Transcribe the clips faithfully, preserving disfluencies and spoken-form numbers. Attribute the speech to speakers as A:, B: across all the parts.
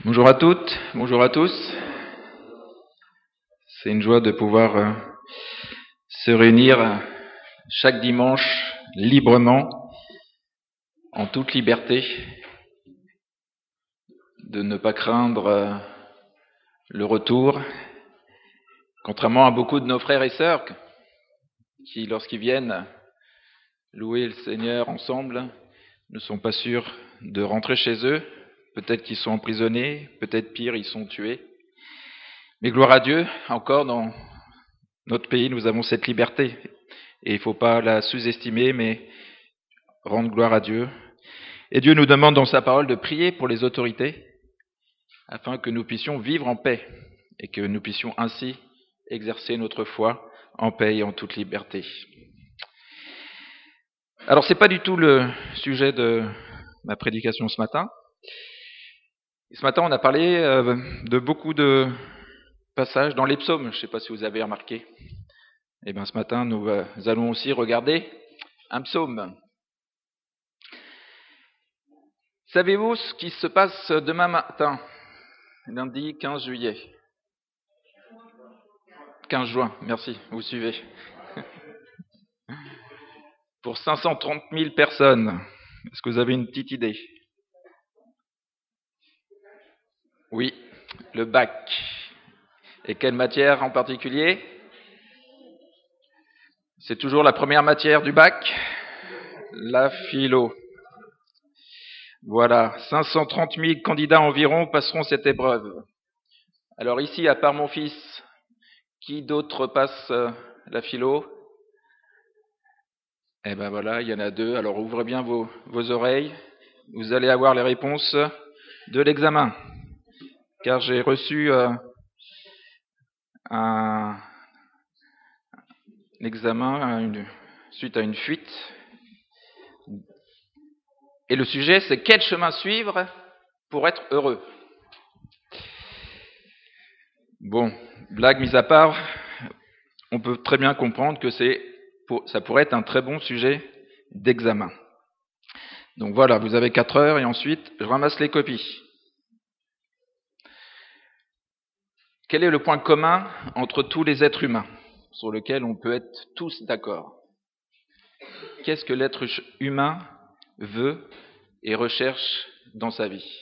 A: Bonjour à toutes, bonjour à tous. C'est une joie de pouvoir euh, se réunir euh, chaque dimanche librement, en toute liberté, de ne pas craindre euh, le retour, contrairement à beaucoup de nos frères et sœurs qui, lorsqu'ils viennent louer le Seigneur ensemble, ne sont pas sûrs de rentrer chez eux. Peut-être qu'ils sont emprisonnés, peut-être pire, ils sont tués. Mais gloire à Dieu, encore dans notre pays, nous avons cette liberté. Et il ne faut pas la sous-estimer, mais rendre gloire à Dieu. Et Dieu nous demande dans sa parole de prier pour les autorités, afin que nous puissions vivre en paix, et que nous puissions ainsi exercer notre foi en paix et en toute liberté. Alors, ce n'est pas du tout le sujet de ma prédication ce matin. Ce matin, on a parlé euh, de beaucoup de passages dans les psaumes. Je ne sais pas si vous avez remarqué. Et bien, ce matin, nous euh, allons aussi regarder un psaume. Savez-vous ce qui se passe demain matin, lundi quinze juillet? quinze juin, merci, vous suivez. Pour cinq cent trente mille personnes, est-ce que vous avez une petite idée? Oui, le bac. Et quelle matière en particulier? C'est toujours la première matière du bac? La philo. Voilà, cinq cent trente mille candidats environ passeront cette épreuve. Alors ici, à part mon fils, qui d'autre passe euh, la philo? Eh ben voilà, il y en a deux. Alors ouvrez bien vos, vos oreilles. Vous allez avoir les réponses de l'examen. Car j'ai reçu euh, un, un examen une, suite à une fuite. Et le sujet, c'est quel chemin suivre pour être heureux. Bon, blague mise à part, on peut très bien comprendre que c'est, ça pourrait être un très bon sujet d'examen. Donc voilà, vous avez quatre heures et ensuite, je ramasse les copies. Quel est le point commun entre tous les êtres humains, sur lequel on peut être tous d'accord? Qu'est-ce que l'être humain veut et recherche dans sa vie?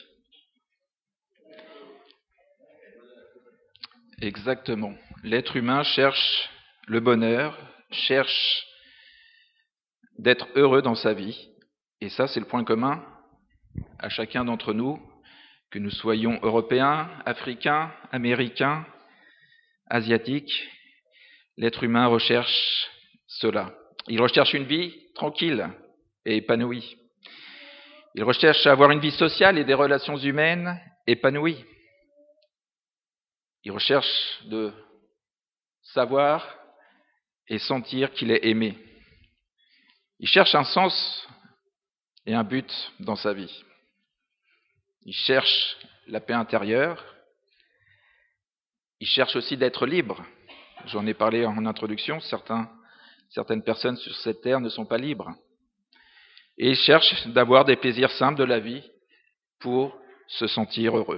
A: Exactement. L'être humain cherche le bonheur, cherche d'être heureux dans sa vie. Et ça, c'est le point commun à chacun d'entre nous, que nous soyons européens, africains, américains, asiatiques. L'être humain recherche cela. Il recherche une vie tranquille et épanouie. Il recherche à avoir une vie sociale et des relations humaines épanouies. Il recherche de savoir et sentir qu'il est aimé. Il cherche un sens et un but dans sa vie. Il cherche la paix intérieure. Il cherche aussi d'être libre. J'en ai parlé en introduction, certains, certaines personnes sur cette terre ne sont pas libres. Et il cherche d'avoir des plaisirs simples de la vie pour se sentir heureux.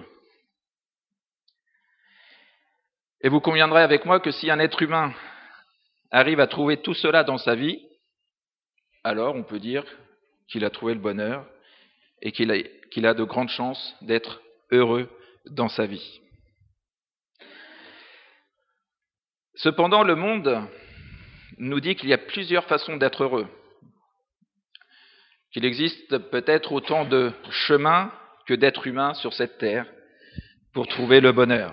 A: Et vous conviendrez avec moi que si un être humain arrive à trouver tout cela dans sa vie, alors on peut dire qu'il a trouvé le bonheur et qu'il a, qu'il a de grandes chances d'être heureux dans sa vie. Cependant, le monde nous dit qu'il y a plusieurs façons d'être heureux, qu'il existe peut-être autant de chemins que d'êtres humains sur cette terre pour trouver le bonheur.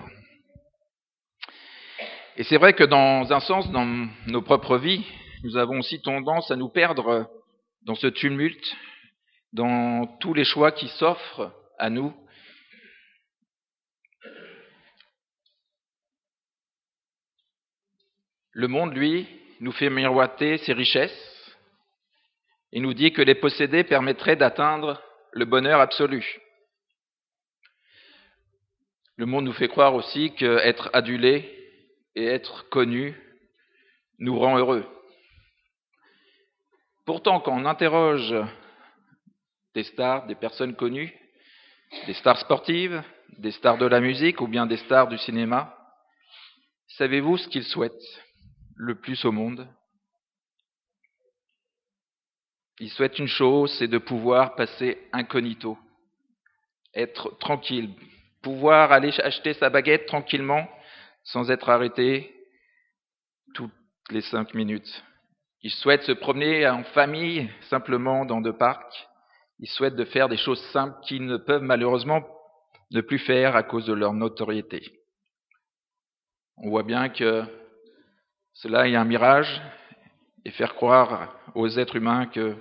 A: Et c'est vrai que dans un sens, dans nos propres vies, nous avons aussi tendance à nous perdre dans ce tumulte, dans tous les choix qui s'offrent à nous. Le monde, lui, nous fait miroiter ses richesses et nous dit que les posséder permettrait d'atteindre le bonheur absolu. Le monde nous fait croire aussi qu'être adulé et être connu nous rend heureux. Pourtant, quand on interroge des stars, des personnes connues, des stars sportives, des stars de la musique ou bien des stars du cinéma. Savez-vous ce qu'ils souhaitent le plus au monde? Ils souhaitent une chose, c'est de pouvoir passer incognito, être tranquille, pouvoir aller acheter sa baguette tranquillement sans être arrêté toutes les cinq minutes. Ils souhaitent se promener en famille simplement dans deux parcs. Ils souhaitent de faire des choses simples qu'ils ne peuvent malheureusement ne plus faire à cause de leur notoriété. On voit bien que cela est un mirage et faire croire aux êtres humains que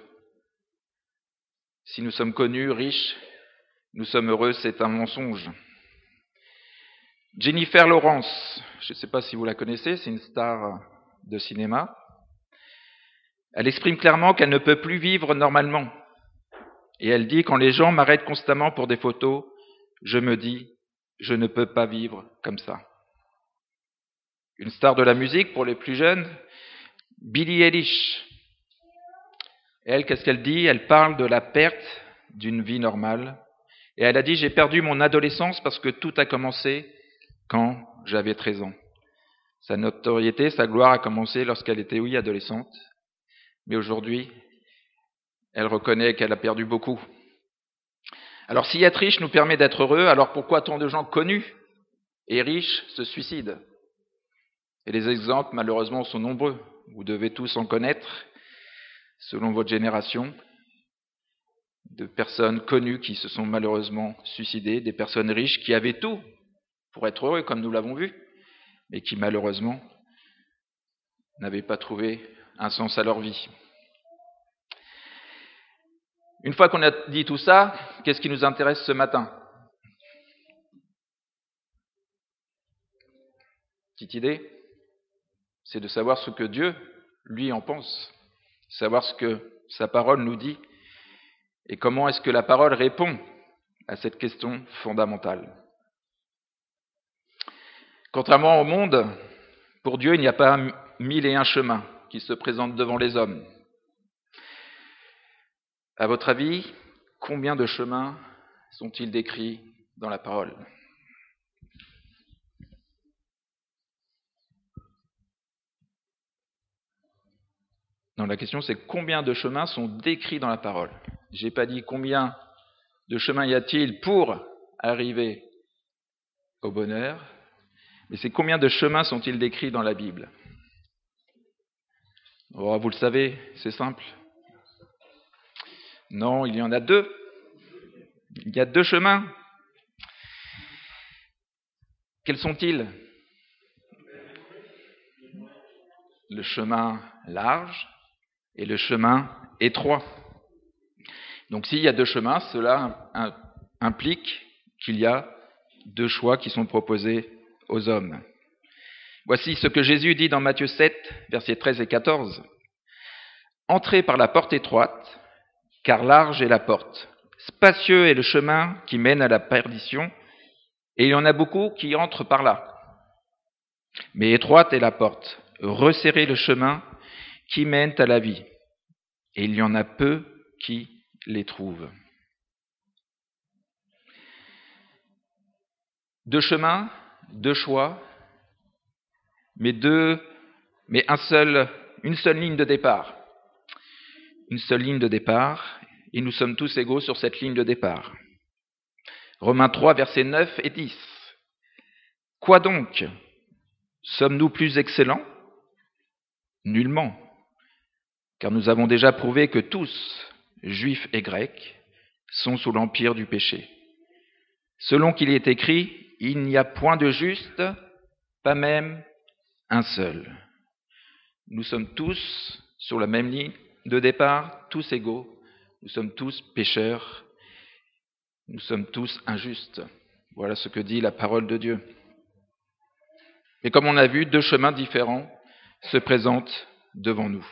A: si nous sommes connus, riches, nous sommes heureux, c'est un mensonge. Jennifer Lawrence, je ne sais pas si vous la connaissez, c'est une star de cinéma. Elle exprime clairement qu'elle ne peut plus vivre normalement. Et elle dit, quand les gens m'arrêtent constamment pour des photos, je me dis, je ne peux pas vivre comme ça. Une star de la musique pour les plus jeunes, Billie Eilish. Elle, qu'est-ce qu'elle dit? Elle parle de la perte d'une vie normale. Et elle a dit, j'ai perdu mon adolescence parce que tout a commencé quand j'avais treize ans. Sa notoriété, sa gloire a commencé lorsqu'elle était, oui, adolescente. Mais aujourd'hui, elle reconnaît qu'elle a perdu beaucoup. Alors si être riche nous permet d'être heureux, alors pourquoi tant de gens connus et riches se suicident? Et les exemples, malheureusement, sont nombreux. Vous devez tous en connaître, selon votre génération, de personnes connues qui se sont malheureusement suicidées, des personnes riches qui avaient tout pour être heureux, comme nous l'avons vu, mais qui malheureusement n'avaient pas trouvé un sens à leur vie. Une fois qu'on a dit tout ça, qu'est-ce qui nous intéresse ce matin? Petite idée, c'est de savoir ce que Dieu, lui, en pense, savoir ce que sa parole nous dit, et comment est-ce que la parole répond à cette question fondamentale. Contrairement au monde, pour Dieu, il n'y a pas mille et un chemins qui se présentent devant les hommes. À votre avis, combien de chemins sont-ils décrits dans la parole? Non, la question c'est combien de chemins sont décrits dans la parole. Je n'ai pas dit combien de chemins y a-t-il pour arriver au bonheur, mais c'est combien de chemins sont-ils décrits dans la Bible? Oh, vous le savez, c'est simple. Non, il y en a deux. Il y a deux chemins. Quels sont-ils? Le chemin large et le chemin étroit. Donc s'il y a deux chemins, cela implique qu'il y a deux choix qui sont proposés aux hommes. Voici ce que Jésus dit dans Matthieu sept, versets treize et quatorze. « Entrez par la porte étroite, car large est la porte. Spacieux est le chemin qui mène à la perdition, et il y en a beaucoup qui entrent par là. Mais étroite est la porte, resserrez le chemin qui mène à la vie, et il y en a peu qui les trouvent. » Deux chemins, deux choix, mais deux, mais un seul, une seule ligne de départ. Une seule ligne de départ, et nous sommes tous égaux sur cette ligne de départ. Romains trois, versets neuf et dix. Quoi donc? Sommes-nous plus excellents? Nullement, car nous avons déjà prouvé que tous, juifs et grecs, sont sous l'empire du péché. Selon qu'il est écrit, il n'y a point de juste, pas même un seul. Nous sommes tous sur la même ligne de départ, tous égaux. Nous sommes tous pécheurs. Nous sommes tous injustes. Voilà ce que dit la parole de Dieu. Mais comme on a vu, deux chemins différents se présentent devant nous.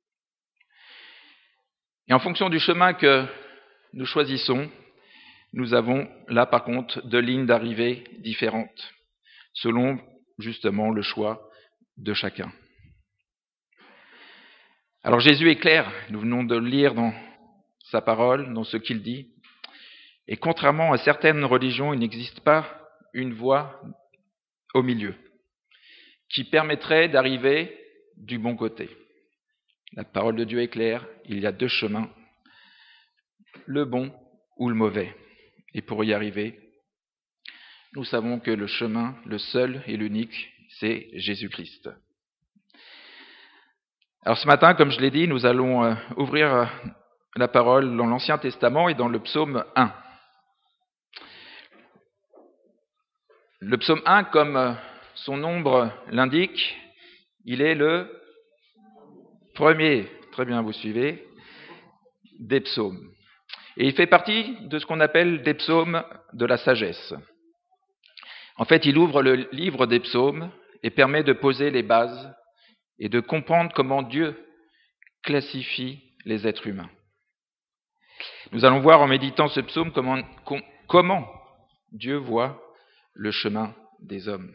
A: Et en fonction du chemin que nous choisissons, nous avons là par contre deux lignes d'arrivée différentes, selon justement le choix de chacun. Alors Jésus est clair, nous venons de le lire dans sa parole, dans ce qu'il dit. Et contrairement à certaines religions, il n'existe pas une voie au milieu qui permettrait d'arriver du bon côté. La parole de Dieu est claire, il y a deux chemins, le bon ou le mauvais. Et pour y arriver, nous savons que le chemin, le seul et l'unique, c'est Jésus-Christ. Alors ce matin, comme je l'ai dit, nous allons euh, ouvrir euh, la parole dans l'Ancien Testament et dans le psaume un. Le psaume un, comme euh, son nombre l'indique, il est le premier, très bien vous suivez, des psaumes. Et il fait partie de ce qu'on appelle des psaumes de la sagesse. En fait, il ouvre le livre des psaumes et permet de poser les bases et de comprendre comment Dieu classifie les êtres humains. Nous allons voir en méditant ce psaume comment, com, comment Dieu voit le chemin des hommes.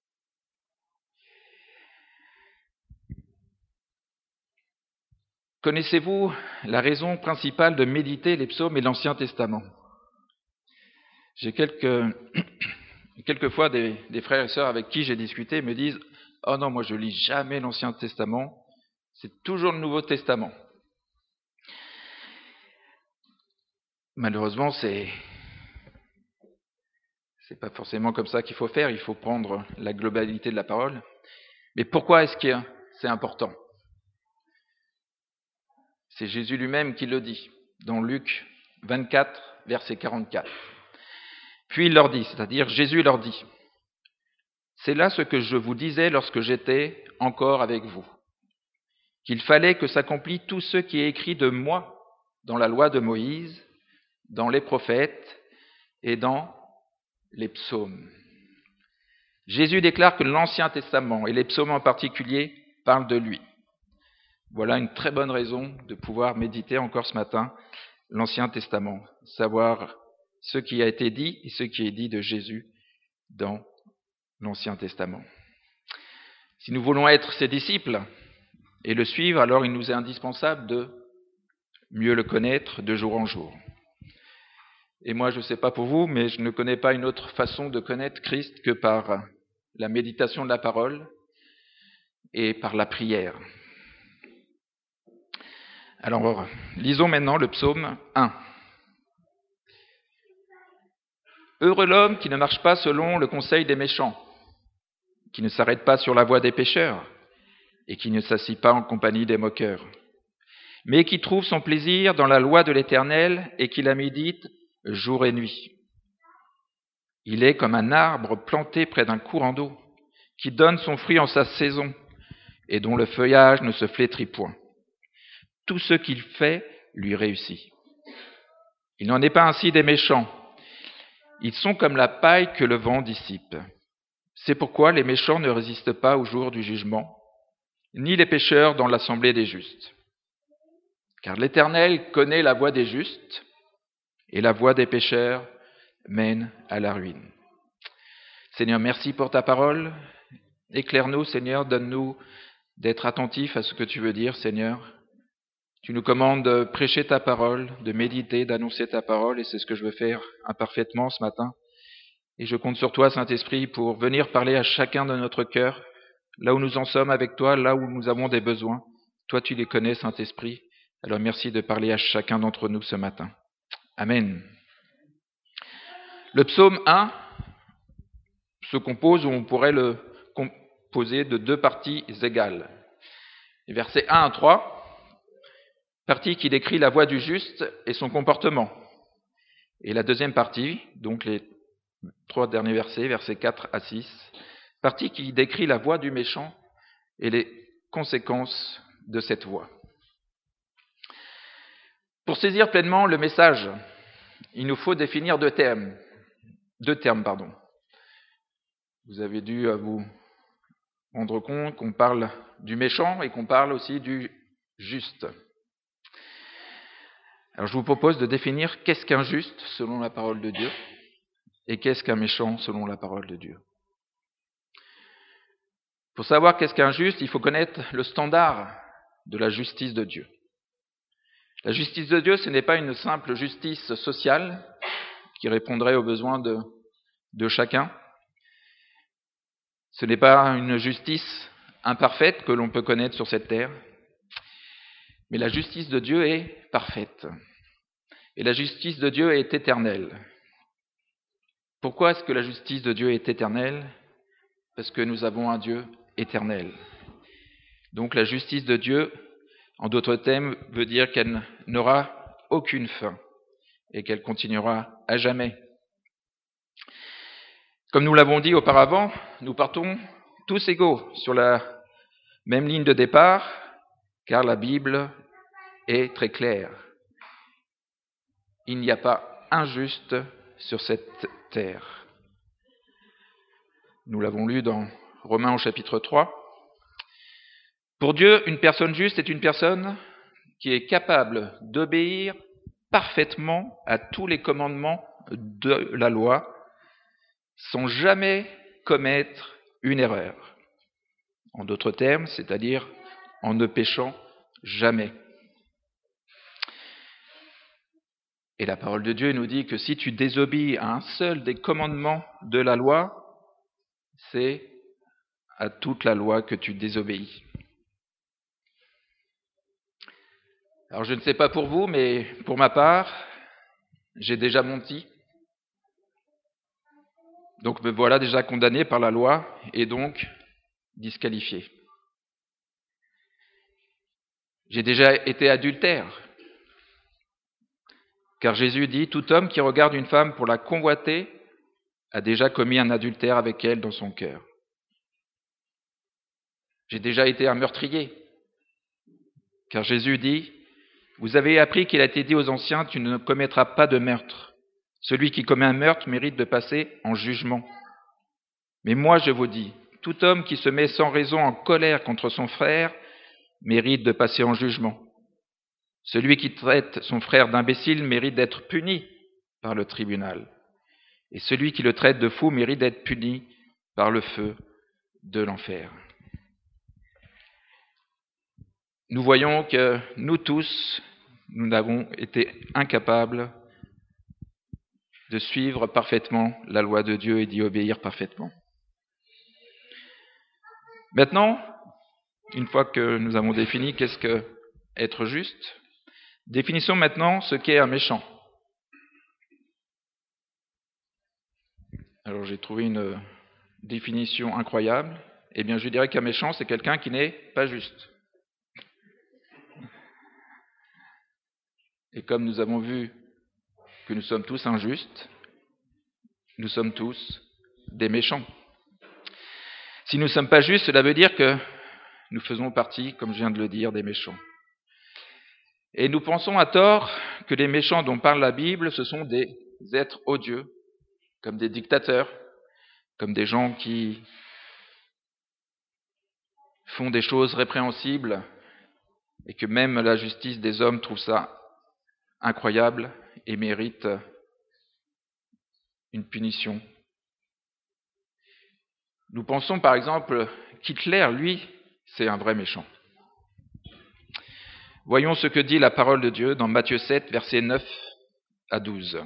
A: Connaissez-vous la raison principale de méditer les psaumes et l'Ancien Testament ? J'ai quelques, quelquefois des, des frères et sœurs avec qui j'ai discuté me disent « Oh non, moi je lis jamais l'Ancien Testament, c'est toujours le Nouveau Testament. » Malheureusement, c'est c'est pas forcément comme ça qu'il faut faire, il faut prendre la globalité de la parole. Mais pourquoi est-ce que c'est important ? C'est Jésus lui-même qui le dit, dans Luc vingt-quatre, verset quarante-quatre. Puis il leur dit, c'est-à-dire Jésus leur dit, « C'est là ce que je vous disais lorsque j'étais encore avec vous, qu'il fallait que s'accomplisse tout ce qui est écrit de moi dans la loi de Moïse, dans les prophètes et dans les psaumes. » Jésus déclare que l'Ancien Testament, et les psaumes en particulier, parlent de lui. Voilà une très bonne raison de pouvoir méditer encore ce matin l'Ancien Testament, savoir ce qui a été dit et ce qui est dit de Jésus dans l'Ancien Testament. Si nous voulons être ses disciples et le suivre, alors il nous est indispensable de mieux le connaître de jour en jour. Et moi, je ne sais pas pour vous, mais je ne connais pas une autre façon de connaître Christ que par la méditation de la parole et par la prière. Alors, lisons maintenant le psaume un. « Heureux l'homme qui ne marche pas selon le conseil des méchants, qui ne s'arrête pas sur la voie des pécheurs et qui ne s'assit pas en compagnie des moqueurs, mais qui trouve son plaisir dans la loi de l'Éternel et qui la médite jour et nuit. Il est comme un arbre planté près d'un courant d'eau, qui donne son fruit en sa saison et dont le feuillage ne se flétrit point. Tout ce qu'il fait lui réussit. Il n'en est pas ainsi des méchants. Ils sont comme la paille que le vent dissipe. C'est pourquoi les méchants ne résistent pas au jour du jugement, ni les pécheurs dans l'assemblée des justes. Car l'Éternel connaît la voie des justes, et la voie des pécheurs mène à la ruine. » Seigneur, merci pour ta parole. Éclaire-nous, Seigneur, donne-nous d'être attentifs à ce que tu veux dire, Seigneur. Tu nous commandes de prêcher ta parole, de méditer, d'annoncer ta parole, et c'est ce que je veux faire imparfaitement ce matin. Et je compte sur toi, Saint-Esprit, pour venir parler à chacun de notre cœur, là où nous en sommes avec toi, là où nous avons des besoins. Toi, tu les connais, Saint-Esprit. Alors merci de parler à chacun d'entre nous ce matin. Amen. Le psaume un se compose, ou on pourrait le composer de deux parties égales. Les versets un à trois, partie qui décrit la voie du juste et son comportement. Et la deuxième partie, donc les trois derniers versets, versets quatre à six, partie qui décrit la voie du méchant et les conséquences de cette voie. Pour saisir pleinement le message, il nous faut définir deux termes. Deux termes, pardon. Vous avez dû vous rendre compte qu'on parle du méchant et qu'on parle aussi du juste. Alors je vous propose de définir qu'est-ce qu'un juste selon la parole de Dieu et qu'est-ce qu'un méchant selon la parole de Dieu. Pour savoir qu'est-ce qu'un juste, il faut connaître le standard de la justice de Dieu. La justice de Dieu, ce n'est pas une simple justice sociale, qui répondrait aux besoins de, de chacun. Ce n'est pas une justice imparfaite que l'on peut connaître sur cette terre, mais la justice de Dieu est parfaite. Et la justice de Dieu est éternelle. Pourquoi est-ce que la justice de Dieu est éternelle ? Parce que nous avons un Dieu éternel. Donc la justice de Dieu, en d'autres termes, veut dire qu'elle n'aura aucune fin et qu'elle continuera à jamais. Comme nous l'avons dit auparavant, nous partons tous égaux sur la même ligne de départ, car la Bible est très claire. Il n'y a pas un juste sur cette terre. Nous l'avons lu dans Romains au chapitre trois. Pour Dieu, une personne juste est une personne qui est capable d'obéir parfaitement à tous les commandements de la loi sans jamais commettre une erreur. En d'autres termes, c'est-à-dire en ne péchant jamais. Et la parole de Dieu nous dit que si tu désobéis à un seul des commandements de la loi, c'est à toute la loi que tu désobéis. Alors je ne sais pas pour vous, mais pour ma part, j'ai déjà menti. Donc me voilà déjà condamné par la loi et donc disqualifié. J'ai déjà été adultère. Car Jésus dit, tout homme qui regarde une femme pour la convoiter a déjà commis un adultère avec elle dans son cœur. J'ai déjà été un meurtrier. Car Jésus dit, vous avez appris qu'il a été dit aux anciens, tu ne commettras pas de meurtre. Celui qui commet un meurtre mérite de passer en jugement. Mais moi je vous dis, tout homme qui se met sans raison en colère contre son frère mérite de passer en jugement. Celui qui traite son frère d'imbécile mérite d'être puni par le tribunal. Et celui qui le traite de fou mérite d'être puni par le feu de l'enfer. Nous voyons que nous tous, nous avons été incapables de suivre parfaitement la loi de Dieu et d'y obéir parfaitement. Maintenant, une fois que nous avons défini qu'est-ce que être juste, définissons maintenant ce qu'est un méchant. Alors j'ai trouvé une définition incroyable. Eh bien, je dirais qu'un méchant, c'est quelqu'un qui n'est pas juste. Et comme nous avons vu que nous sommes tous injustes, nous sommes tous des méchants. Si nous ne sommes pas justes, cela veut dire que nous faisons partie, comme je viens de le dire, des méchants. Et nous pensons à tort que les méchants dont parle la Bible, ce sont des êtres odieux, comme des dictateurs, comme des gens qui font des choses répréhensibles et que même la justice des hommes trouve ça incroyable et mérite une punition. Nous pensons par exemple qu'Hitler, lui, c'est un vrai méchant. Voyons ce que dit la parole de Dieu dans Matthieu sept, versets neuf à douze.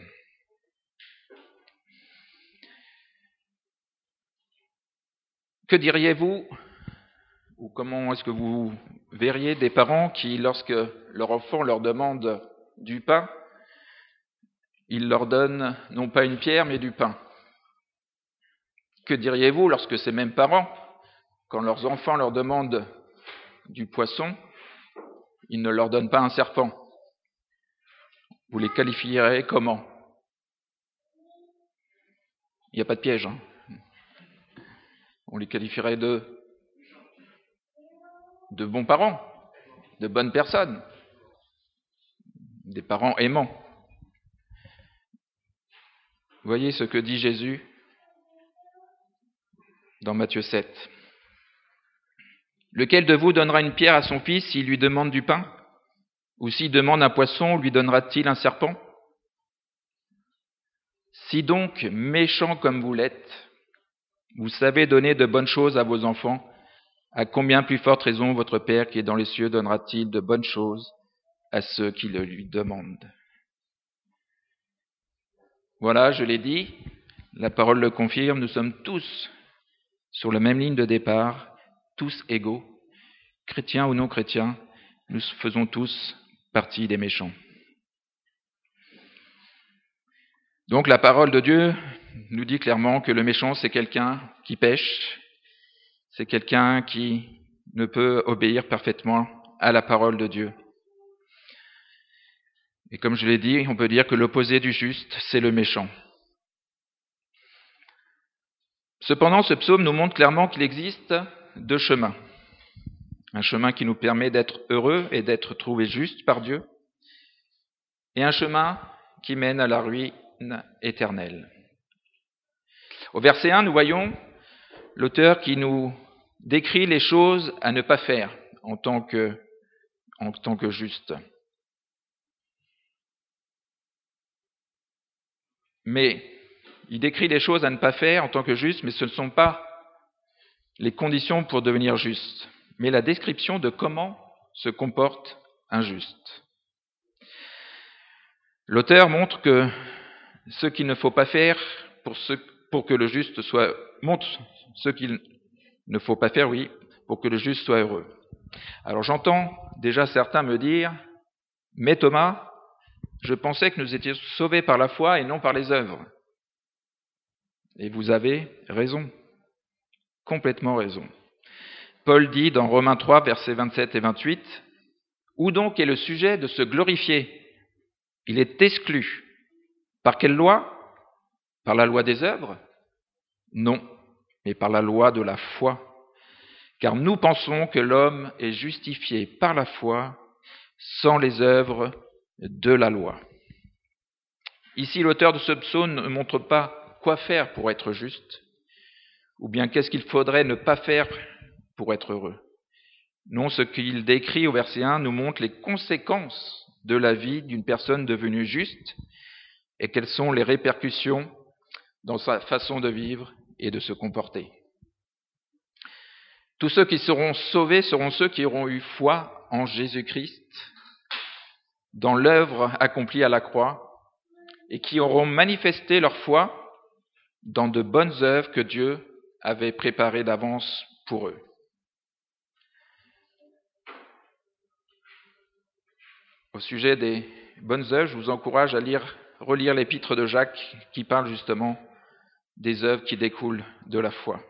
A: Que diriez-vous, ou comment est-ce que vous verriez des parents qui, lorsque leur enfant leur demande du pain, ils leur donnent non pas une pierre, mais du pain? Que diriez-vous lorsque ces mêmes parents, quand leurs enfants leur demandent du poisson, ils ne leur donnent pas un serpent? Vous les qualifierez comment? Il n'y a pas de piège. Hein. On les qualifierait de, de bons parents, de bonnes personnes, des parents aimants. Voyez ce que dit Jésus dans Matthieu sept. Lequel de vous donnera une pierre à son fils s'il lui demande du pain? Ou s'il demande un poisson, lui donnera-t-il un serpent? Si donc, méchants comme vous l'êtes, vous savez donner de bonnes choses à vos enfants, à combien plus forte raison votre Père qui est dans les cieux donnera-t-il de bonnes choses à ceux qui le lui demandent? Voilà, je l'ai dit, la parole le confirme, nous sommes tous sur la même ligne de départ, tous égaux, chrétiens ou non chrétiens, nous faisons tous partie des méchants. Donc la parole de Dieu nous dit clairement que le méchant, c'est quelqu'un qui pêche, c'est quelqu'un qui ne peut obéir parfaitement à la parole de Dieu. Et comme je l'ai dit, on peut dire que l'opposé du juste, c'est le méchant. Cependant, ce psaume nous montre clairement qu'il existe deux chemins. Un chemin qui nous permet d'être heureux et d'être trouvé juste par Dieu, et un chemin qui mène à la ruine éternelle. Au verset un, nous voyons l'auteur qui nous décrit les choses à ne pas faire en tant que, en tant que juste. Mais il décrit les choses à ne pas faire en tant que juste, mais ce ne sont pas les conditions pour devenir juste, mais la description de comment se comporte un juste. L'auteur montre que ce qu'il ne faut pas faire pour, ce, pour que le juste soit montre ce qu'il ne faut pas faire, oui, pour que le juste soit heureux. Alors j'entends déjà certains me dire, mais Thomas, je pensais que nous étions sauvés par la foi et non par les œuvres. Et vous avez raison, complètement raison. Paul dit dans Romains trois, versets vingt-sept et vingt-huit, « Où donc est le sujet de se glorifier ? Il est exclu. Par quelle loi ? Par la loi des œuvres ? Non, mais par la loi de la foi. Car nous pensons que l'homme est justifié par la foi sans les œuvres de la loi. » Ici, l'auteur de ce psaume ne montre pas quoi faire pour être juste, ou bien qu'est-ce qu'il faudrait ne pas faire pour être heureux. Non, ce qu'il décrit au verset un nous montre les conséquences de la vie d'une personne devenue juste et quelles sont les répercussions dans sa façon de vivre et de se comporter. Tous ceux qui seront sauvés seront ceux qui auront eu foi en Jésus-Christ, dans l'œuvre accomplie à la croix, et qui auront manifesté leur foi dans de bonnes œuvres que Dieu avait préparées d'avance pour eux. Au sujet des bonnes œuvres, je vous encourage à lire, relire l'épître de Jacques qui parle justement des œuvres qui découlent de la foi.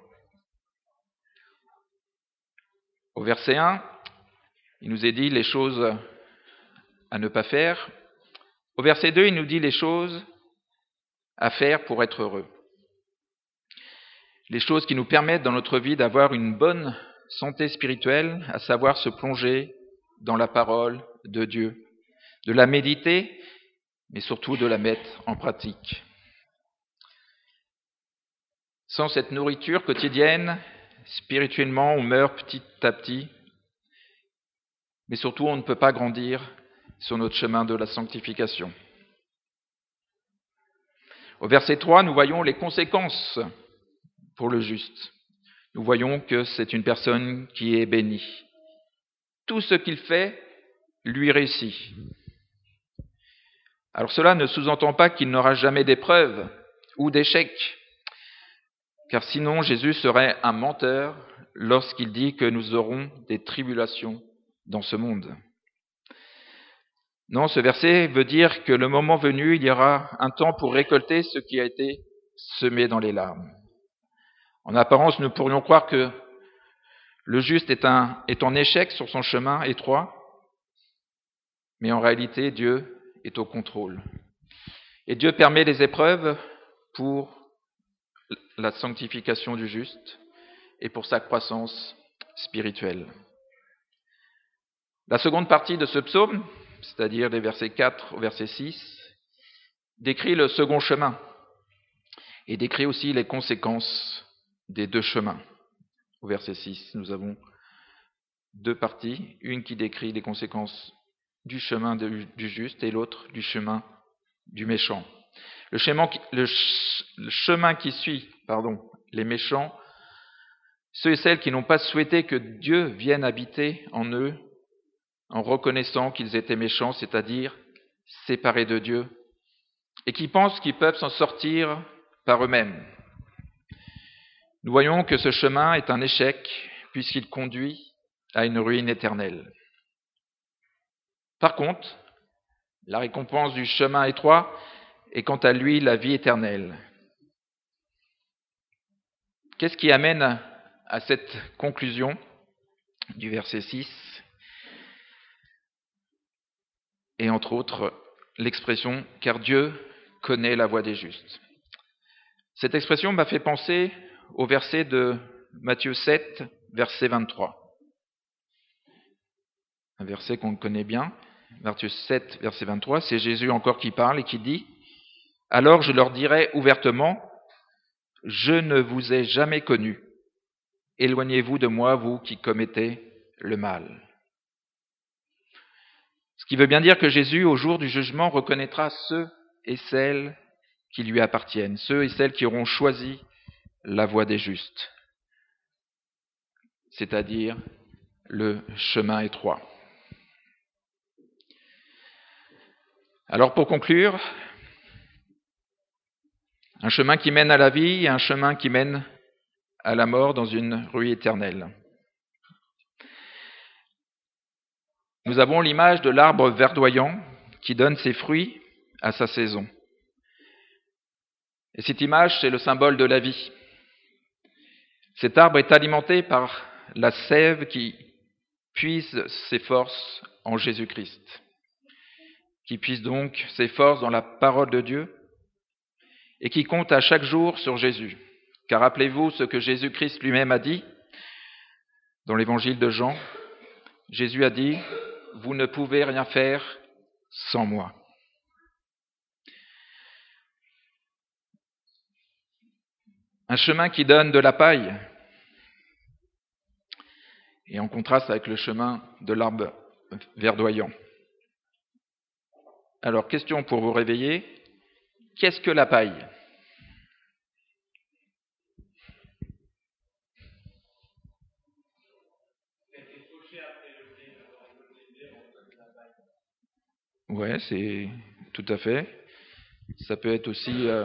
A: Au verset un, il nous est dit les choses à ne pas faire. Au verset deux, il nous dit les choses à faire pour être heureux. Les choses qui nous permettent dans notre vie d'avoir une bonne santé spirituelle, à savoir se plonger dans la parole de Dieu, de la méditer, mais surtout de la mettre en pratique. Sans cette nourriture quotidienne, spirituellement, on meurt petit à petit, mais surtout on ne peut pas grandir sur notre chemin de la sanctification. Au verset trois, nous voyons les conséquences pour le juste. Nous voyons que c'est une personne qui est bénie. Tout ce qu'il fait lui réussit. Alors cela ne sous-entend pas qu'il n'aura jamais d'épreuves ou d'échecs, car sinon Jésus serait un menteur lorsqu'il dit que nous aurons des tribulations dans ce monde. Non, ce verset veut dire que le moment venu, il y aura un temps pour récolter ce qui a été semé dans les larmes. En apparence, nous pourrions croire que le juste est, un, est en échec sur son chemin étroit, mais en réalité, Dieu est au contrôle. Et Dieu permet les épreuves pour la sanctification du juste et pour sa croissance spirituelle. La seconde partie de ce psaume, c'est-à-dire des versets quatre au verset six, décrit le second chemin et décrit aussi les conséquences des deux chemins. Au verset six, nous avons deux parties, une qui décrit les conséquences du chemin de, du juste et l'autre du chemin du méchant. Le chemin, le, le chemin qui suit pardon, les méchants, ceux et celles qui n'ont pas souhaité que Dieu vienne habiter en eux en reconnaissant qu'ils étaient méchants, c'est-à-dire séparés de Dieu, et qui pensent qu'ils peuvent s'en sortir par eux-mêmes. Nous voyons que ce chemin est un échec puisqu'il conduit à une ruine éternelle. Par contre, la récompense du chemin étroit est quant à lui la vie éternelle. Qu'est-ce qui amène à cette conclusion du verset six? Et entre autres, l'expression « car Dieu connaît la voie des justes ». Cette expression m'a fait penser au verset de Matthieu sept, verset vingt-trois. Un verset qu'on connaît bien, Matthieu sept, verset vingt-trois, c'est Jésus encore qui parle et qui dit « Alors je leur dirai ouvertement, je ne vous ai jamais connus. Éloignez-vous de moi, vous qui commettez le mal. » Ce qui veut bien dire que Jésus, au jour du jugement, reconnaîtra ceux et celles qui lui appartiennent, ceux et celles qui auront choisi la voie des justes, c'est-à-dire le chemin étroit. Alors pour conclure, un chemin qui mène à la vie et un chemin qui mène à la mort dans une ruine éternelle. Nous avons l'image de l'arbre verdoyant qui donne ses fruits à sa saison. Et cette image, c'est le symbole de la vie. Cet arbre est alimenté par la sève qui puise ses forces en Jésus-Christ, qui puise donc ses forces dans la parole de Dieu et qui compte à chaque jour sur Jésus. Car rappelez-vous ce que Jésus-Christ lui-même a dit dans l'évangile de Jean. Jésus a dit « Vous ne pouvez rien faire sans moi ». Un chemin qui donne de la paille, et en contraste avec le chemin de l'arbre verdoyant. Alors, question pour vous réveiller, qu'est-ce que la paille ? Ouais, c'est tout à fait. Ça peut être aussi euh,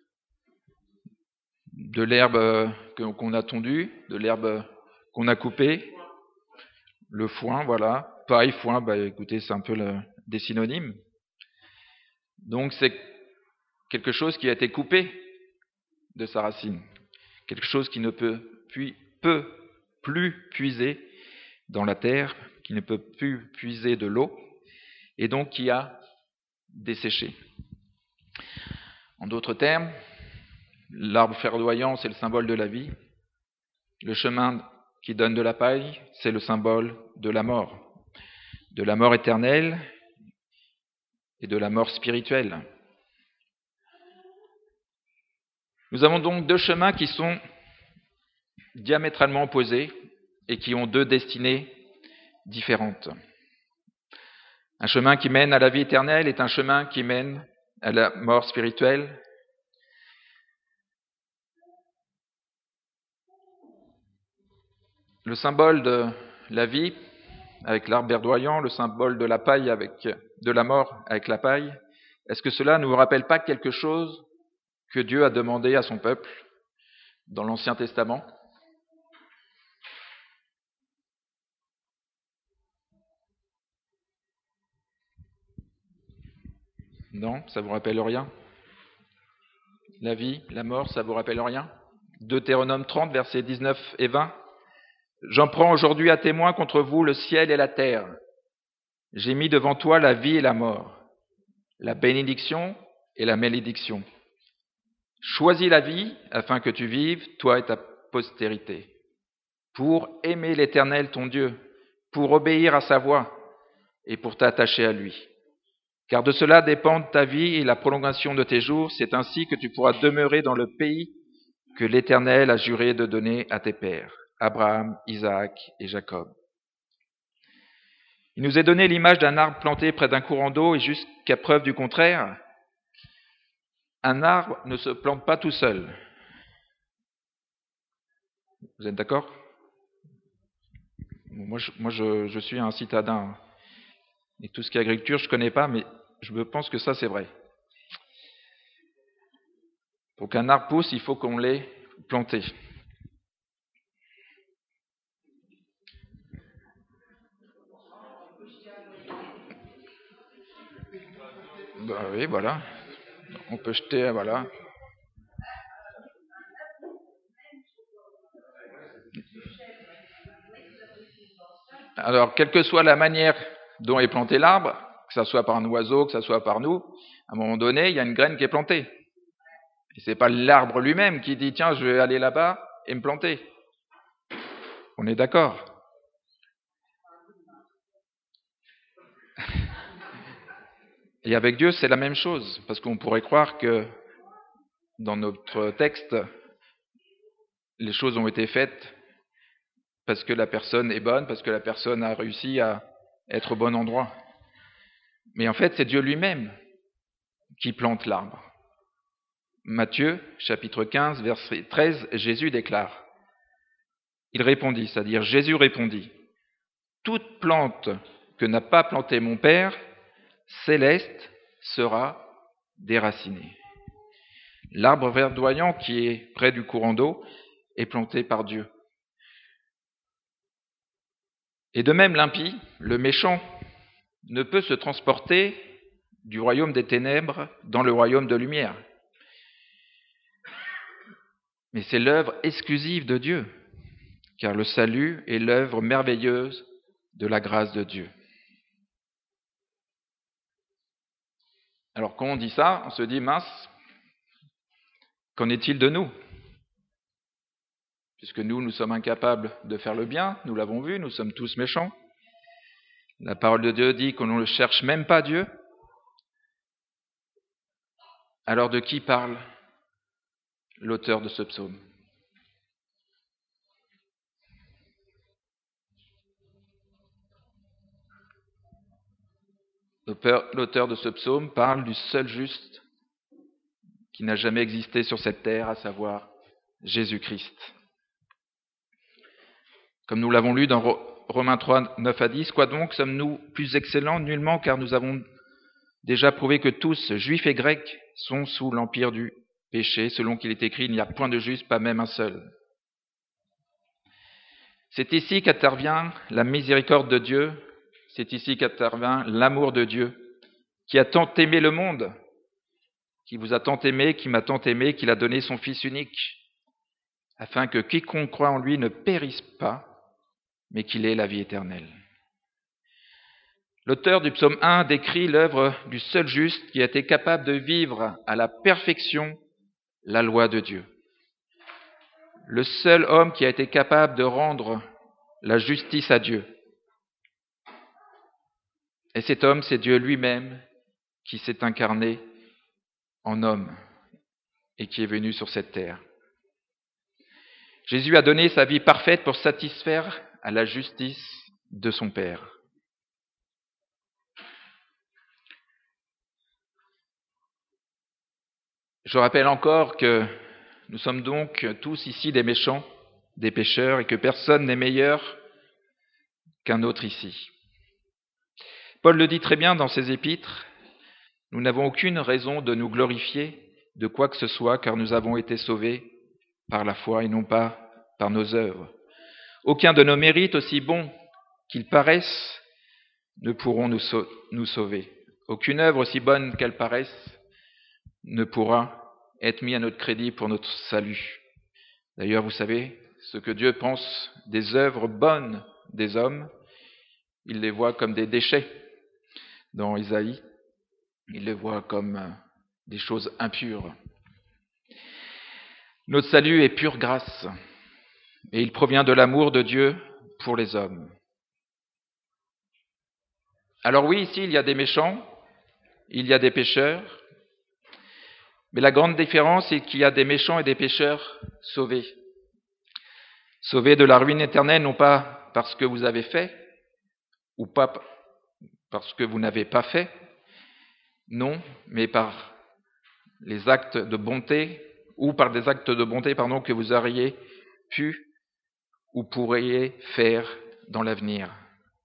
A: de l'herbe euh, qu'on a tondue, de l'herbe qu'on a coupée, le foin, voilà. Paille, foin, bah écoutez, c'est un peu le, des synonymes. Donc c'est quelque chose qui a été coupé de sa racine, quelque chose qui ne peut, puis, peut plus puiser dans la terre, qui ne peut plus puiser de l'eau, et donc qui a desséché. En d'autres termes, l'arbre verdoyant, c'est le symbole de la vie. Le chemin qui donne de la paille, c'est le symbole de la mort, de la mort éternelle et de la mort spirituelle. Nous avons donc deux chemins qui sont diamétralement opposés et qui ont deux destinées différentes. Un chemin qui mène à la vie éternelle est un chemin qui mène à la mort spirituelle. Le symbole de la vie avec l'arbre verdoyant, le symbole de la paille avec de la mort avec la paille, est-ce que cela ne vous rappelle pas quelque chose que Dieu a demandé à son peuple dans l'Ancien Testament ? Non, ça vous rappelle rien ? La vie, la mort, ça vous rappelle rien ? Deutéronome trente, versets dix-neuf et vingt. J'en prends aujourd'hui à témoin contre vous le ciel et la terre. J'ai mis devant toi la vie et la mort, la bénédiction et la malédiction. Choisis la vie afin que tu vives, toi et ta postérité, pour aimer l'Éternel ton Dieu, pour obéir à sa voix et pour t'attacher à lui. Car de cela dépendent ta vie et la prolongation de tes jours. C'est ainsi que tu pourras demeurer dans le pays que l'Éternel a juré de donner à tes pères, Abraham, Isaac et Jacob. Il nous est donné l'image d'un arbre planté près d'un courant d'eau et jusqu'à preuve du contraire, un arbre ne se plante pas tout seul. Vous êtes d'accord ? Moi, je, moi je, je suis un citadin. Et tout ce qui est agriculture, je ne connais pas, mais je pense que ça, c'est vrai. Pour qu'un arbre pousse, il faut qu'on l'ait planté. Bah oui, voilà. On peut jeter, voilà. Alors, quelle que soit la manière dont est planté l'arbre, que ce soit par un oiseau, que ce soit par nous, à un moment donné, il y a une graine qui est plantée. Et c'est pas l'arbre lui-même qui dit tiens, je vais aller là-bas et me planter. On est d'accord? Et avec Dieu, c'est la même chose, parce qu'on pourrait croire que dans notre texte, les choses ont été faites parce que la personne est bonne, parce que la personne a réussi à être au bon endroit. Mais en fait, c'est Dieu lui-même qui plante l'arbre. Matthieu, chapitre quinze, verset treize, Jésus déclare. Il répondit, c'est-à-dire Jésus répondit, « Toute plante que n'a pas plantée mon Père céleste sera déracinée. » L'arbre verdoyant qui est près du courant d'eau est planté par Dieu. Et de même l'impie, le méchant, ne peut se transporter du royaume des ténèbres dans le royaume de lumière. Mais c'est l'œuvre exclusive de Dieu, car le salut est l'œuvre merveilleuse de la grâce de Dieu. Alors quand on dit ça, on se dit, mince, qu'en est-il de nous? Puisque nous, nous sommes incapables de faire le bien, nous l'avons vu, nous sommes tous méchants. La parole de Dieu dit qu'on ne cherche même pas Dieu. Alors de qui parle l'auteur de ce psaume? L'auteur de ce psaume parle du seul juste qui n'a jamais existé sur cette terre, à savoir Jésus-Christ. Comme nous l'avons lu dans Romains trois, neuf à dix, quoi donc sommes-nous plus excellents? Nullement, car nous avons déjà prouvé que tous, juifs et grecs, sont sous l'empire du péché, selon qu'il est écrit, il n'y a point de juste, pas même un seul. C'est ici qu'intervient la miséricorde de Dieu, c'est ici qu'intervient l'amour de Dieu, qui a tant aimé le monde, qui vous a tant aimé, qui m'a tant aimé, qu'il a donné son Fils unique, afin que quiconque croit en lui ne périsse pas, mais qu'il ait la vie éternelle. L'auteur du psaume un décrit l'œuvre du seul juste qui a été capable de vivre à la perfection la loi de Dieu. Le seul homme qui a été capable de rendre la justice à Dieu. Et cet homme, c'est Dieu lui-même qui s'est incarné en homme et qui est venu sur cette terre. Jésus a donné sa vie parfaite pour satisfaire à la justice de son Père. Je rappelle encore que nous sommes donc tous ici des méchants, des pécheurs, et que personne n'est meilleur qu'un autre ici. Paul le dit très bien dans ses épîtres, nous n'avons aucune raison de nous glorifier de quoi que ce soit, car nous avons été sauvés par la foi et non pas par nos œuvres. Aucun de nos mérites, aussi bons qu'ils paraissent, ne pourront nous, sau- nous sauver. Aucune œuvre, aussi bonne qu'elle paraisse, ne pourra être mise à notre crédit pour notre salut. D'ailleurs, vous savez, ce que Dieu pense des œuvres bonnes des hommes, il les voit comme des déchets. Dans Isaïe, il les voit comme des choses impures. Notre salut est pure grâce, et il provient de l'amour de Dieu pour les hommes. Alors oui, ici, il y a des méchants, il y a des pécheurs, mais la grande différence, c'est qu'il y a des méchants et des pécheurs sauvés. Sauvés de la ruine éternelle, non pas parce que vous avez fait, ou pas parce que vous n'avez pas fait, non, mais par les actes de bonté, ou par des actes de bonté, pardon, que vous auriez pu ou pourriez faire dans l'avenir.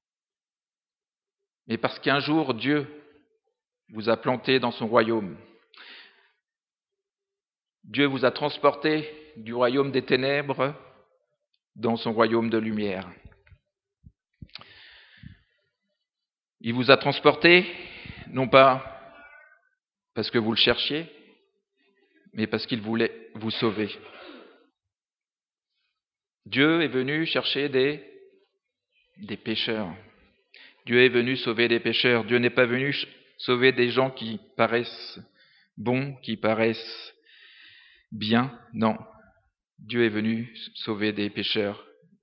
A: Mais parce qu'un jour, Dieu vous a planté dans son royaume. Dieu vous a transporté du royaume des ténèbres dans son royaume de lumière. Il vous a transporté, non pas parce que vous le cherchiez, mais parce qu'il voulait vous sauver. Dieu est venu chercher des, des pécheurs. Dieu est venu sauver des pécheurs. Dieu n'est pas venu sauver des gens qui paraissent bons, qui paraissent bien. Non, Dieu est venu sauver des pécheurs.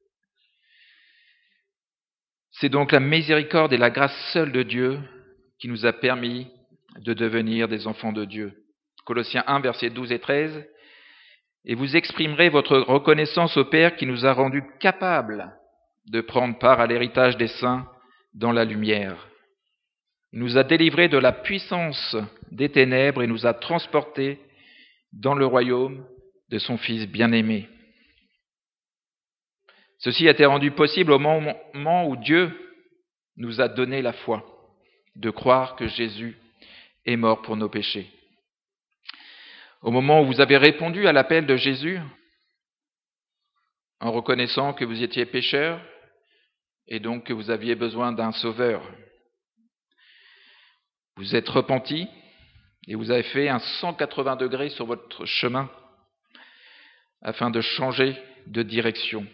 A: C'est donc la miséricorde et la grâce seule de Dieu qui nous a permis de devenir des enfants de Dieu. Colossiens un, versets douze et treize. Et vous exprimerez votre reconnaissance au Père qui nous a rendus capables de prendre part à l'héritage des saints dans la lumière. Il nous a délivrés de la puissance des ténèbres et nous a transportés dans le royaume de son Fils bien-aimé. Ceci a été rendu possible au moment où Dieu nous a donné la foi, de croire que Jésus est mort pour nos péchés. Au moment où vous avez répondu à l'appel de Jésus, en reconnaissant que vous étiez pécheur et donc que vous aviez besoin d'un sauveur, vous êtes repenti et vous avez fait un cent quatre-vingts degrés sur votre chemin afin de changer de direction.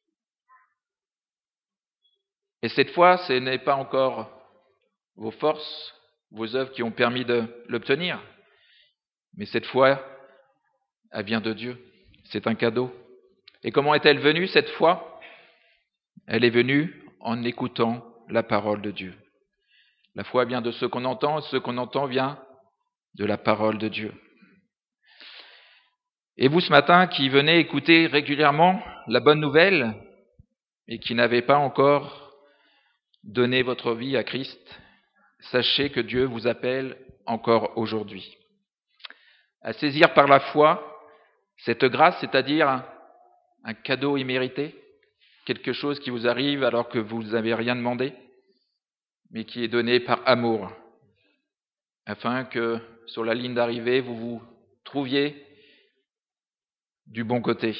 A: Et cette fois, ce n'est pas encore vos forces, vos œuvres qui ont permis de l'obtenir, mais cette fois, elle vient de Dieu. C'est un cadeau. Et comment est-elle venue cette fois ? Elle est venue en écoutant la parole de Dieu. La foi vient de ce qu'on entend, et ce qu'on entend vient de la parole de Dieu. Et vous, ce matin, qui venez écouter régulièrement la bonne nouvelle et qui n'avez pas encore donné votre vie à Christ, sachez que Dieu vous appelle encore aujourd'hui à saisir par la foi cette grâce, c'est-à-dire un, un cadeau immérité, quelque chose qui vous arrive alors que vous n'avez rien demandé, mais qui est donné par amour, afin que sur la ligne d'arrivée, vous vous trouviez du bon côté,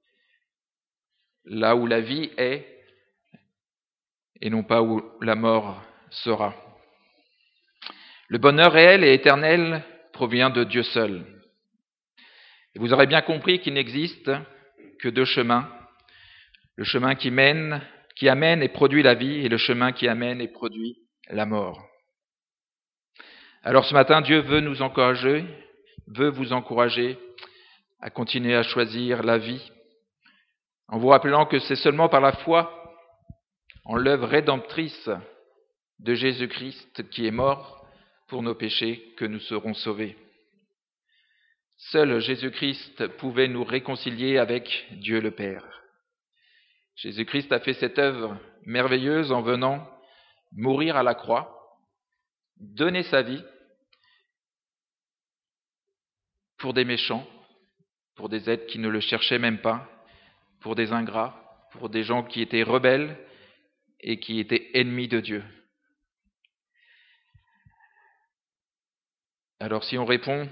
A: là où la vie est, et non pas où la mort sera. Le bonheur réel et éternel provient de Dieu seul. Et vous aurez bien compris qu'il n'existe que deux chemins, le chemin qui mène, qui amène et produit la vie, et le chemin qui amène et produit la mort. Alors ce matin, Dieu veut nous encourager, veut vous encourager à continuer à choisir la vie, en vous rappelant que c'est seulement par la foi en l'œuvre rédemptrice de Jésus-Christ qui est mort pour nos péchés que nous serons sauvés. Seul Jésus-Christ pouvait nous réconcilier avec Dieu le Père. Jésus-Christ a fait cette œuvre merveilleuse en venant mourir à la croix, donner sa vie pour des méchants, pour des êtres qui ne le cherchaient même pas, pour des ingrats, pour des gens qui étaient rebelles et qui étaient ennemis de Dieu. Alors si on répond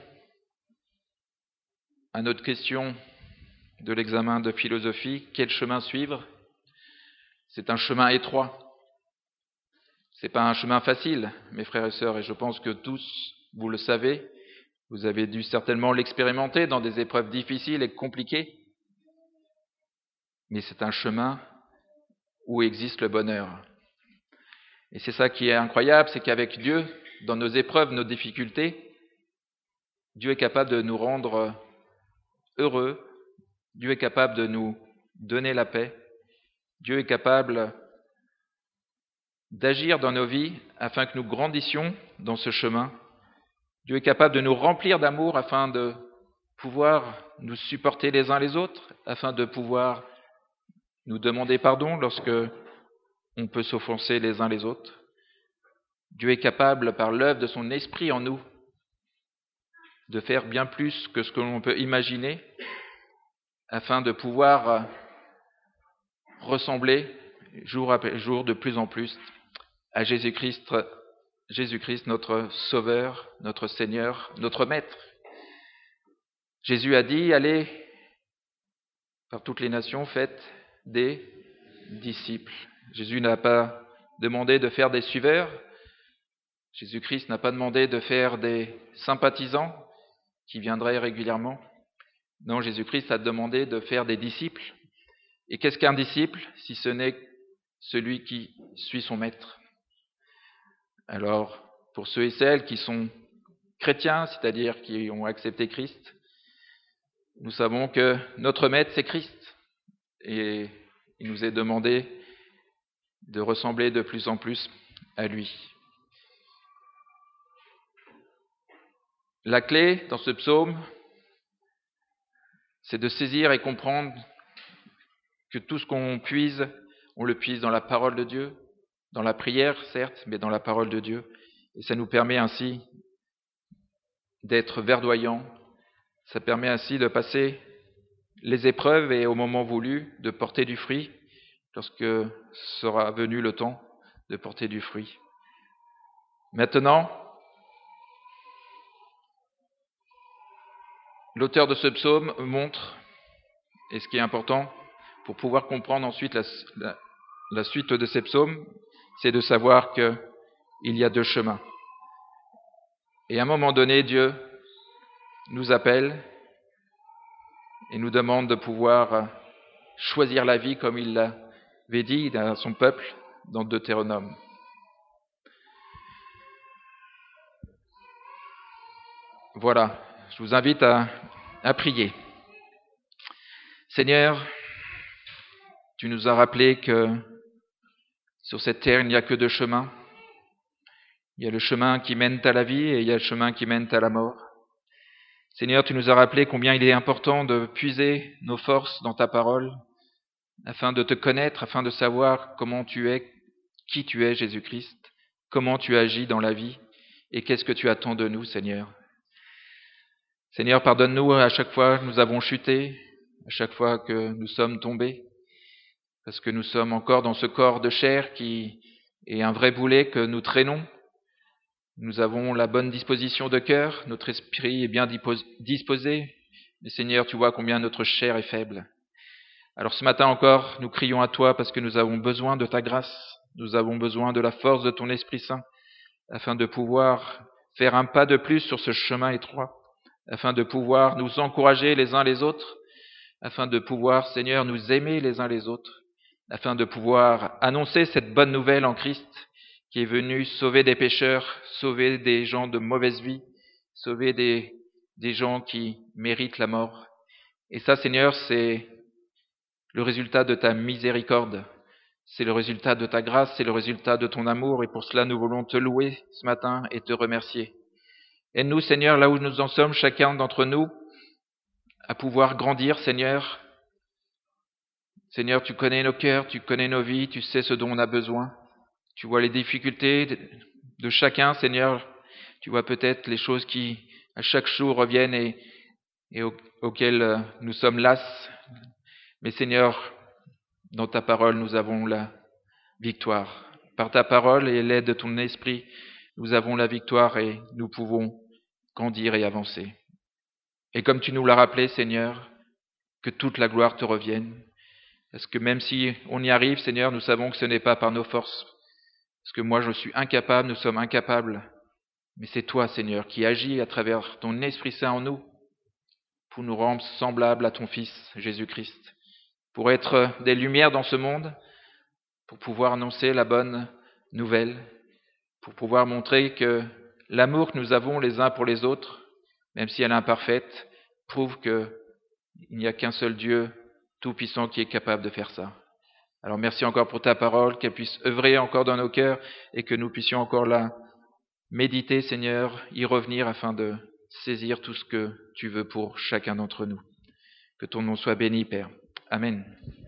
A: à notre question de l'examen de philosophie, quel chemin suivre ? C'est un chemin étroit. C'est pas un chemin facile, mes frères et sœurs, et je pense que tous, vous le savez, vous avez dû certainement l'expérimenter dans des épreuves difficiles et compliquées. Mais c'est un chemin où existe le bonheur. Et c'est ça qui est incroyable, c'est qu'avec Dieu, dans nos épreuves, nos difficultés, Dieu est capable de nous rendre heureux, Dieu est capable de nous donner la paix, Dieu est capable d'agir dans nos vies afin que nous grandissions dans ce chemin. Dieu est capable de nous remplir d'amour afin de pouvoir nous supporter les uns les autres, afin de pouvoir nous demander pardon lorsque on peut s'offenser les uns les autres. Dieu est capable, par l'œuvre de son esprit en nous, de faire bien plus que ce que l'on peut imaginer, afin de pouvoir ressembler jour après jour de plus en plus à Jésus-Christ, Jésus-Christ, notre Sauveur, notre Seigneur, notre Maître. Jésus a dit, allez par toutes les nations, faites des disciples. Jésus n'a pas demandé de faire des suiveurs. Jésus-Christ n'a pas demandé de faire des sympathisants qui viendraient régulièrement. Non, Jésus-Christ a demandé de faire des disciples. Et qu'est-ce qu'un disciple si ce n'est celui qui suit son maître? Alors, pour ceux et celles qui sont chrétiens, c'est-à-dire qui ont accepté Christ, nous savons que notre maître, c'est Christ. Et il nous est demandé de ressembler de plus en plus à lui. La clé dans ce psaume, c'est de saisir et comprendre que tout ce qu'on puise, on le puise dans la parole de Dieu, dans la prière, certes, mais dans la parole de Dieu. Et ça nous permet ainsi d'être verdoyants. Ça permet ainsi de passer les épreuves et au moment voulu de porter du fruit lorsque sera venu le temps de porter du fruit. Maintenant, l'auteur de ce psaume montre, et ce qui est important pour pouvoir comprendre ensuite la, la, la suite de ces psaumes, c'est de savoir qu'il y a deux chemins. Et à un moment donné, Dieu nous appelle et nous demande de pouvoir choisir la vie comme il l'avait dit à son peuple dans Deutéronome. Voilà, je vous invite à, à prier. Seigneur, tu nous as rappelé que sur cette terre, il n'y a que deux chemins. Il y a le chemin qui mène à la vie et il y a le chemin qui mène à la mort. Seigneur, tu nous as rappelé combien il est important de puiser nos forces dans ta parole, afin de te connaître, afin de savoir comment tu es, qui tu es, Jésus-Christ, comment tu agis dans la vie et qu'est-ce que tu attends de nous, Seigneur. Seigneur, pardonne-nous à chaque fois que nous avons chuté, à chaque fois que nous sommes tombés, parce que nous sommes encore dans ce corps de chair qui est un vrai boulet que nous traînons. Nous avons la bonne disposition de cœur, notre esprit est bien disposé, mais Seigneur, tu vois combien notre chair est faible. Alors ce matin encore, nous crions à toi parce que nous avons besoin de ta grâce, nous avons besoin de la force de ton Esprit Saint, afin de pouvoir faire un pas de plus sur ce chemin étroit, afin de pouvoir nous encourager les uns les autres, afin de pouvoir, Seigneur, nous aimer les uns les autres, afin de pouvoir annoncer cette bonne nouvelle en Christ, qui est venu sauver des pécheurs, sauver des gens de mauvaise vie, sauver des, des gens qui méritent la mort. Et ça, Seigneur, c'est le résultat de ta miséricorde, c'est le résultat de ta grâce, c'est le résultat de ton amour, et pour cela nous voulons te louer ce matin et te remercier. Aide-nous, Seigneur, là où nous en sommes, chacun d'entre nous, à pouvoir grandir, Seigneur. Seigneur, tu connais nos cœurs, tu connais nos vies, tu sais ce dont on a besoin. Tu vois les difficultés de chacun, Seigneur. Tu vois peut-être les choses qui, à chaque jour, reviennent et, et au, auxquelles nous sommes las. Mais Seigneur, dans ta parole, nous avons la victoire. Par ta parole et l'aide de ton esprit, nous avons la victoire et nous pouvons grandir et avancer. Et comme tu nous l'as rappelé, Seigneur, que toute la gloire te revienne. Parce que même si on y arrive, Seigneur, nous savons que ce n'est pas par nos forces. Parce que moi, je suis incapable, nous sommes incapables. Mais c'est toi, Seigneur, qui agis à travers ton Esprit Saint en nous pour nous rendre semblables à ton Fils, Jésus-Christ. Pour être des lumières dans ce monde, pour pouvoir annoncer la bonne nouvelle, pour pouvoir montrer que l'amour que nous avons les uns pour les autres, même si elle est imparfaite, prouve qu'il n'y a qu'un seul Dieu tout-puissant qui est capable de faire ça. Alors merci encore pour ta parole, qu'elle puisse œuvrer encore dans nos cœurs et que nous puissions encore la méditer, Seigneur, y revenir afin de saisir tout ce que tu veux pour chacun d'entre nous. Que ton nom soit béni, Père. Amen.